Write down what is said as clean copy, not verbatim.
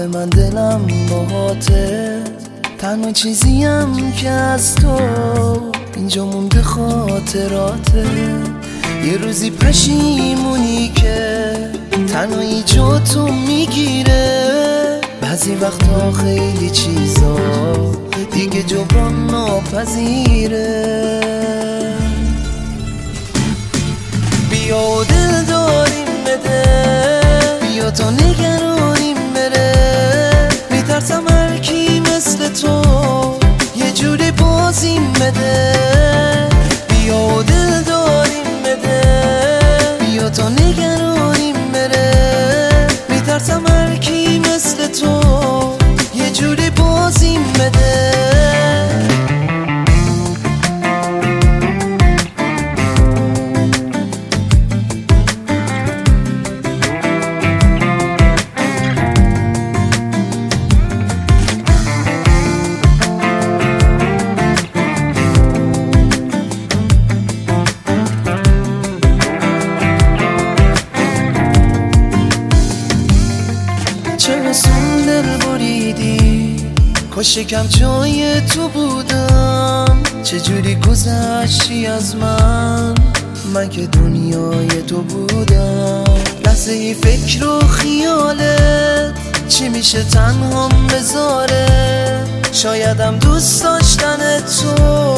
من دلم باهاته، تنها چیزیم که از تو اینجا مونده خاطراته. یه روزی پشیمونی که تنهایی جا تو میگیره، بعضی وقتا خیلی چیزا دیگه جبران ناپذیره. بیا و دل داریم بده، بیا تا نگرانیم بره. میترسم هر کی مثل تو یه جوری بازیم بده. بیا و دل داریم بده، بیا تا نگرانیم بره. میترسم هر کی مثل تو یه جوری بازیم بده. چه رسون دل بریدی، کاش یکم جای تو بودم. چجوری گذشتی از من که دنیای تو بودم. لحظه ای فکر و خیالت چی میشه تنهام بذاره. شایدم دوست داشتن تو